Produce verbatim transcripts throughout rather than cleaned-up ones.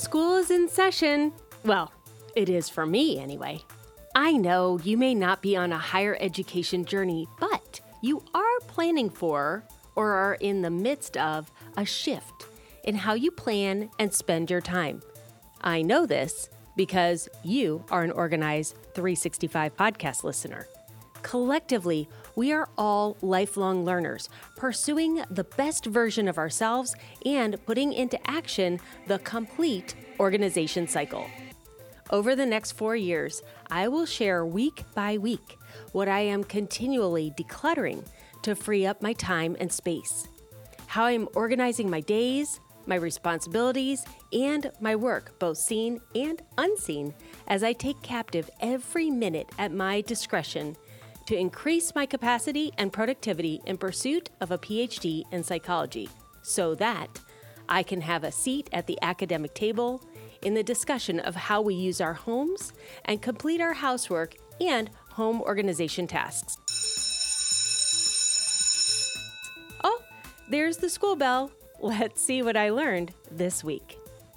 School is in session. Well, it is for me anyway. I know you may not be on a higher education journey, but you are planning for or are in the midst of a shift in how you plan and spend your time. I know this because you are an Organize three sixty-five podcast listener. Collectively, we are all lifelong learners, pursuing the best version of ourselves and putting into action the complete organization cycle. Over the next four years, I will share week by week what I am continually decluttering to free up my time and space, how I'm organizing my days, my responsibilities, and my work, both seen and unseen, as I take captive every minute at my discretion to increase my capacity and productivity in pursuit of a P H D in psychology, so that I can have a seat at the academic table in the discussion of how we use our homes and complete our housework and home organization tasks. Oh, there's the school bell. Let's see what I learned this week.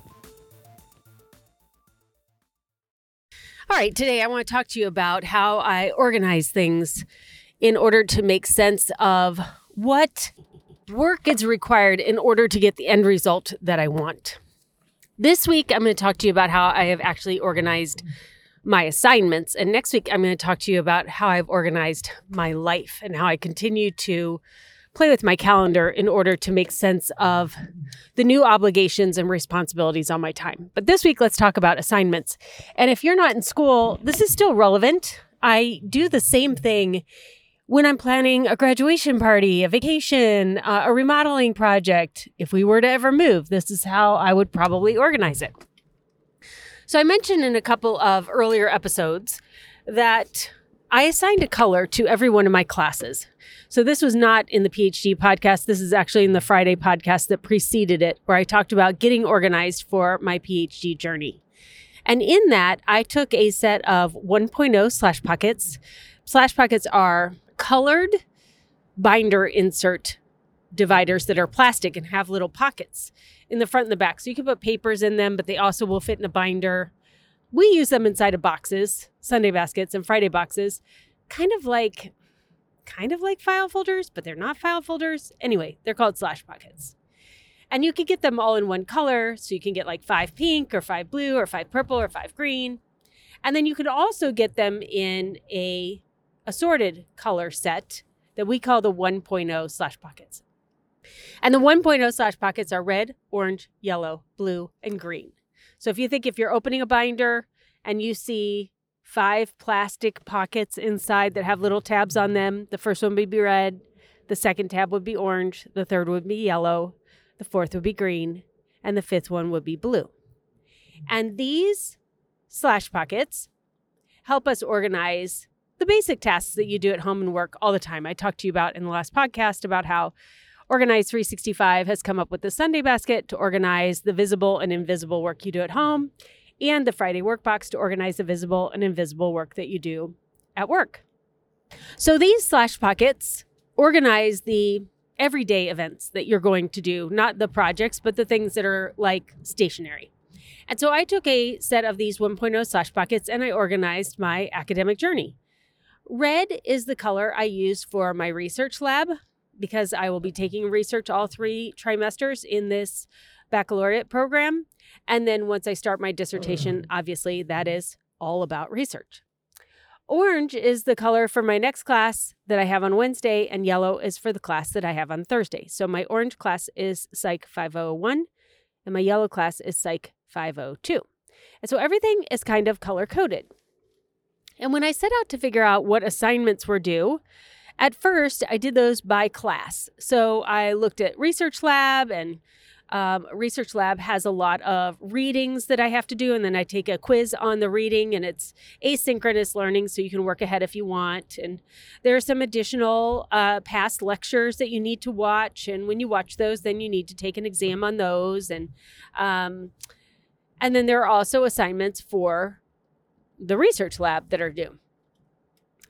All right, today I want to talk to you about how I organize things in order to make sense of what work is required in order to get the end result that I want. This week, I'm going to talk to you about how I have actually organized my assignments. And next week, I'm going to talk to you about how I've organized my life and how I continue to play with my calendar in order to make sense of the new obligations and responsibilities on my time. But this week, let's talk about assignments. And if you're not in school, this is still relevant. I do the same thing when I'm planning a graduation party, a vacation, uh, a remodeling project. If we were to ever move, this is how I would probably organize it. So I mentioned in a couple of earlier episodes that I assigned a color to every one of my classes. So this was not in the P H D podcast. This is actually in the Friday podcast that preceded it, where I talked about getting organized for my P H D journey. And in that, I took a set of one point oh slash pockets. Slash pockets are colored binder insert dividers that are plastic and have little pockets in the front and the back. So you can put papers in them, but they also will fit in a binder. We use them inside of boxes, Sunday baskets and Friday boxes, kind of like, kind of like file folders, but they're not file folders. Anyway, they're called slash pockets. And you can get them all in one color. So you can get like five pink or five blue or five purple or five green. And then you could also get them in a assorted color set that we call the one point oh slash pockets. And the one point oh slash pockets are red, orange, yellow, blue, and green. So if you think if you're opening a binder and you see five plastic pockets inside that have little tabs on them, the first one would be red, the second tab would be orange, the third would be yellow, the fourth would be green, and the fifth one would be blue. And these slash pockets help us organize the basic tasks that you do at home and work all the time. I talked to you about in the last podcast about how Organize three sixty-five has come up with the Sunday basket to organize the visible and invisible work you do at home, and the Friday workbox to organize the visible and invisible work that you do at work. So these slash pockets organize the everyday events that you're going to do, not the projects, but the things that are like stationary. And so I took a set of these one point oh slash pockets and I organized my academic journey. Red is the color I use for my research lab, because I will be taking research all three trimesters in this baccalaureate program. And then once I start my dissertation, obviously that is all about research. Orange is the color for my next class that I have on Wednesday, and yellow is for the class that I have on Thursday. So my orange class is Psych five oh one, and my yellow class is Psych five oh two. And so everything is kind of color-coded. And when I set out to figure out what assignments were due, at first, I did those by class. So I looked at Research Lab, and um, Research Lab has a lot of readings that I have to do, and then I take a quiz on the reading, and it's asynchronous learning, so you can work ahead if you want. And there are some additional uh, past lectures that you need to watch, and when you watch those, then you need to take an exam on those. And um, and then there are also assignments for the Research Lab that are due.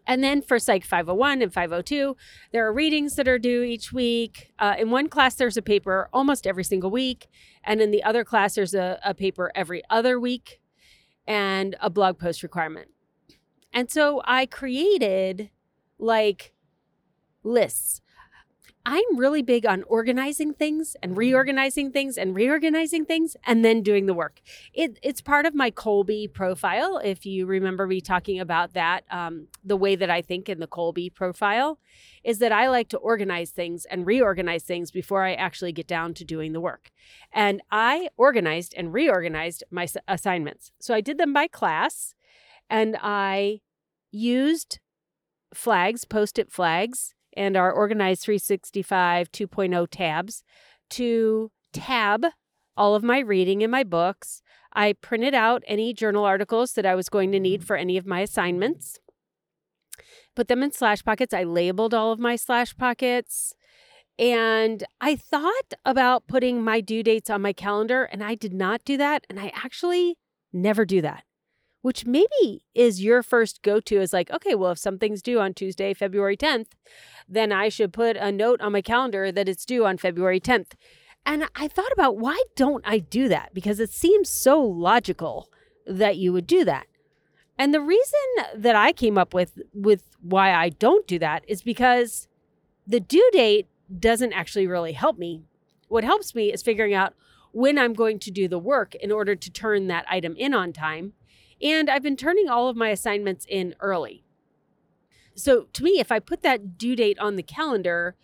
And then for Psych five oh one and five oh two, there are readings that are due each week. Uh, in one class, there's a paper almost every single week. And in the other class, there's a, a paper every other week and a blog post requirement. And so I created like lists. I'm really big on organizing things and reorganizing things and reorganizing things and then doing the work. It, it's part of my Kolbe profile. If you remember me talking about that, um, the way that I think in the Kolbe profile is that I like to organize things and reorganize things before I actually get down to doing the work. And I organized and reorganized my s- assignments. So I did them by class and I used flags, Post-it flags, and our Organized three sixty-five two point oh tabs to tab all of my reading in my books. I printed out any journal articles that I was going to need for any of my assignments, put them in slash pockets. I labeled all of my slash pockets, and I thought about putting my due dates on my calendar, and I did not do that, and I actually never do that. Which maybe is your first go-to is like, okay, well, if something's due on Tuesday, February tenth, then I should put a note on my calendar that it's due on February tenth. And I thought about why don't I do that? Because it seems so logical that you would do that. And the reason that I came up with, with why I don't do that is because the due date doesn't actually really help me. What helps me is figuring out when I'm going to do the work in order to turn that item in on time. And I've been turning all of my assignments in early. So to me, if I put that due date on the calendar,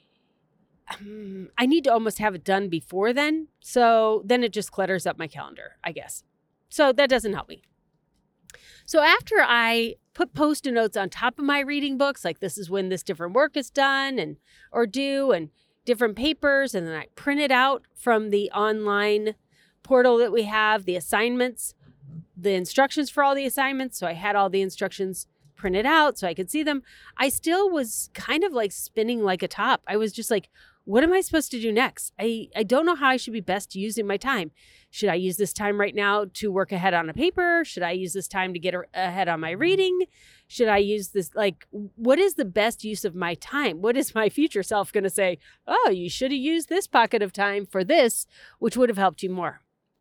um, I need to almost have it done before then. So then it just clutters up my calendar, I guess. So that doesn't help me. So after I put Post-it notes on top of my reading books, like this is when this different work is done and or due and different papers, and then I print it out from the online portal that we have, the assignments, the instructions for all the assignments. So I had all the instructions printed out so I could see them. I still was kind of like spinning like a top. I was just like, what am I supposed to do next? I, I don't know how I should be best using my time. Should I use this time right now to work ahead on a paper? Should I use this time to get ahead on my reading? Should I use this? Like, what is the best use of my time? What is my future self going to say? Oh, you should have used this pocket of time for this, which would have helped you more.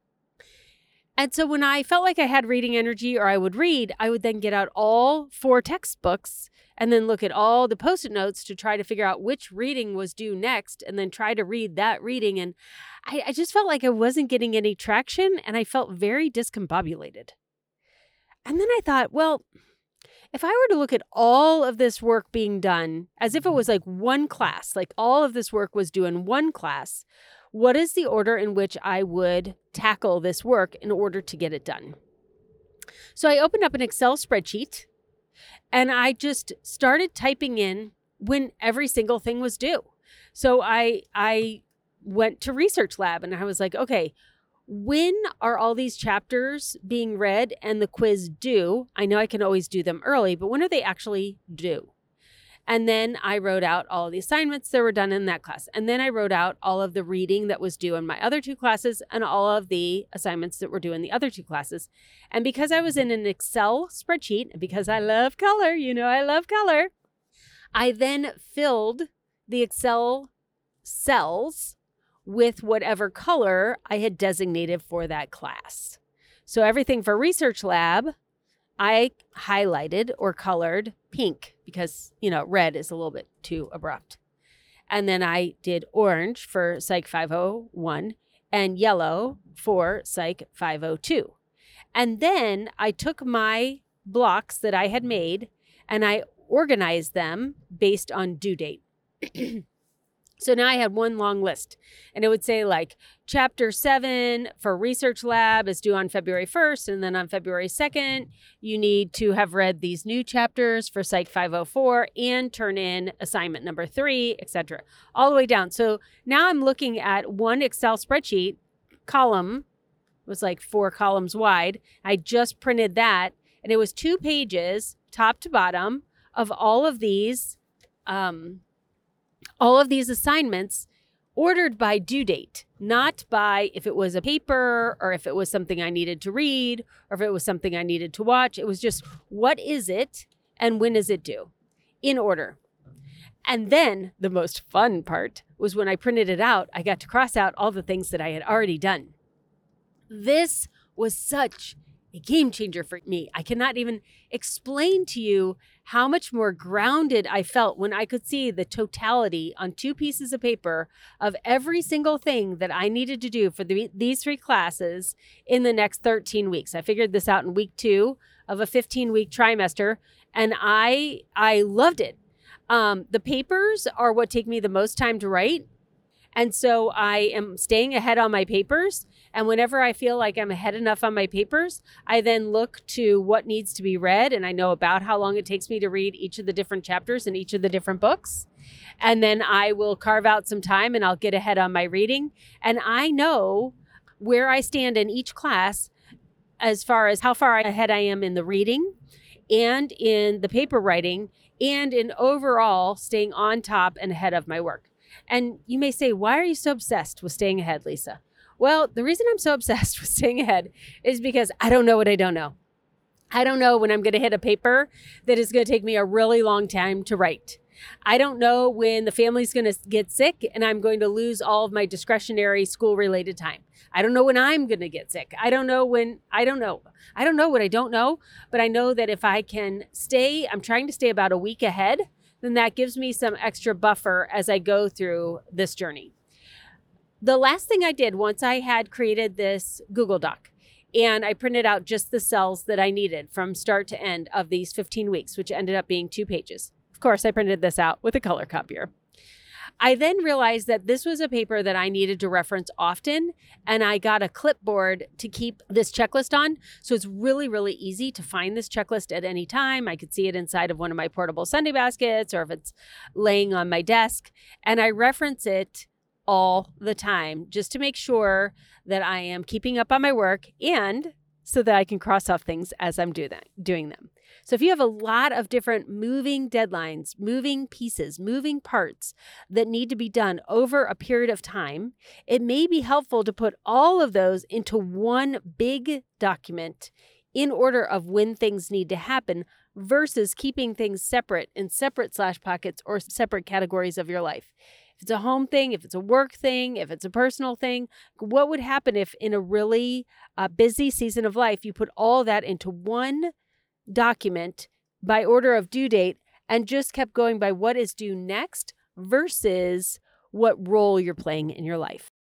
And so when I felt like I had reading energy or I would read, I would then get out all four textbooks and then look at all the Post-it notes to try to figure out which reading was due next and then try to read that reading. And I, I just felt like I wasn't getting any traction and I felt very discombobulated. And then I thought, well, if I were to look at all of this work being done as if it was like one class, like all of this work was due in one class, what is the order in which I would tackle this work in order to get it done? So I opened up an Excel spreadsheet and I just started typing in when every single thing was due. So I I went to Research Lab and I was like, okay, when are all these chapters being read and the quiz due? I know I can always do them early, but when are they actually due? And then I wrote out all of the assignments that were done in that class. And then I wrote out all of the reading that was due in my other two classes and all of the assignments that were due in the other two classes. And because I was in an Excel spreadsheet, and because I love color, you know I love color, I then filled the Excel cells with whatever color I had designated for that class. So everything for Research Lab, I highlighted or colored pink because, you know, red is a little bit too abrupt. And then I did orange for Psych five oh one and yellow for Psych five oh two. And then I took my blocks that I had made and I organized them based on due date. So now I had one long list and it would say like chapter seven for Research Lab is due on February first. And then on February second, you need to have read these new chapters for Psych five oh four and turn in assignment number three, et cetera, all the way down. So now I'm looking at one Excel spreadsheet column. It was like four columns wide. I just printed that and it was two pages top to bottom of all of these um, all of these assignments ordered by due date, not by if it was a paper or if it was something I needed to read or if it was something I needed to watch. It was just, what is it and when is it due, in order. And then the most fun part was when I printed it out, I got to cross out all the things that I had already done. This was such a game changer for me. I cannot even explain to you how much more grounded I felt when I could see the totality on two pieces of paper of every single thing that I needed to do for the, these three classes in the next thirteen weeks. I figured this out in week two of a fifteen-week trimester, and I I loved it. Um, the papers are what take me the most time to write. And so I am staying ahead on my papers. And whenever I feel like I'm ahead enough on my papers, I then look to what needs to be read. And I know about how long it takes me to read each of the different chapters in each of the different books. And then I will carve out some time and I'll get ahead on my reading. And I know where I stand in each class as far as how far ahead I am in the reading and in the paper writing and in overall staying on top and ahead of my work. And you may say, why are you so obsessed with staying ahead, Lisa? Well, the reason I'm so obsessed with staying ahead is because I don't know what I don't know. I don't know when I'm going to hit a paper that is going to take me a really long time to write. I don't know when the family's going to get sick and I'm going to lose all of my discretionary school-related time. I don't know when I'm going to get sick. I don't know when, I don't know. I don't know what I don't know, but I know that if I can stay, I'm trying to stay about a week ahead, then that gives me some extra buffer as I go through this journey. The last thing I did once I had created this Google Doc and I printed out just the cells that I needed from start to end of these fifteen weeks, which ended up being two pages. Of course, I printed this out with a color copier. I then realized that this was a paper that I needed to reference often, and I got a clipboard to keep this checklist on. So it's really, really easy to find this checklist at any time. I could see it inside of one of my portable Sunday baskets or if it's laying on my desk, and I reference it all the time just to make sure that I am keeping up on my work and so that I can cross off things as I'm do that, doing them. So if you have a lot of different moving deadlines, moving pieces, moving parts that need to be done over a period of time, it may be helpful to put all of those into one big document in order of when things need to happen versus keeping things separate in separate slash pockets or separate categories of your life. If it's a home thing, if it's a work thing, if it's a personal thing, what would happen if in a really uh, busy season of life, you put all that into one document by order of due date and just kept going by what is due next versus what role you're playing in your life?